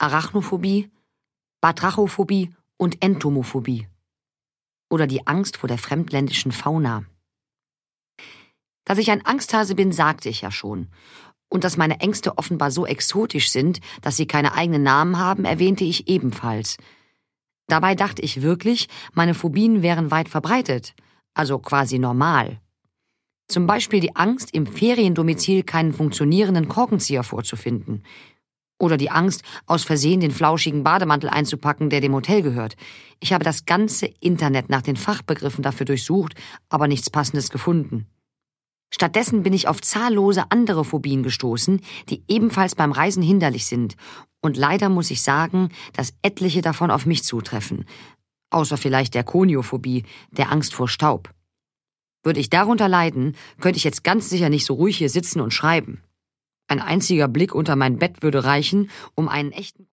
Arachnophobie, Batrachophobie und Entomophobie. Oder die Angst vor der fremdländischen Fauna. Dass ich ein Angsthase bin, sagte ich ja schon. Und dass meine Ängste offenbar so exotisch sind, dass sie keine eigenen Namen haben, erwähnte ich ebenfalls. Dabei dachte ich wirklich, meine Phobien wären weit verbreitet, also quasi normal. Zum Beispiel die Angst, im Feriendomizil keinen funktionierenden Korkenzieher vorzufinden. Oder die Angst, aus Versehen den flauschigen Bademantel einzupacken, der dem Hotel gehört. Ich habe das ganze Internet nach den Fachbegriffen dafür durchsucht, aber nichts Passendes gefunden. Stattdessen bin ich auf zahllose andere Phobien gestoßen, die ebenfalls beim Reisen hinderlich sind. Und leider muss ich sagen, dass etliche davon auf mich zutreffen. Außer vielleicht der Koniophobie, der Angst vor Staub. Würde ich darunter leiden, könnte ich jetzt ganz sicher nicht so ruhig hier sitzen und schreiben. Ein einziger Blick unter mein Bett würde reichen, um einen echten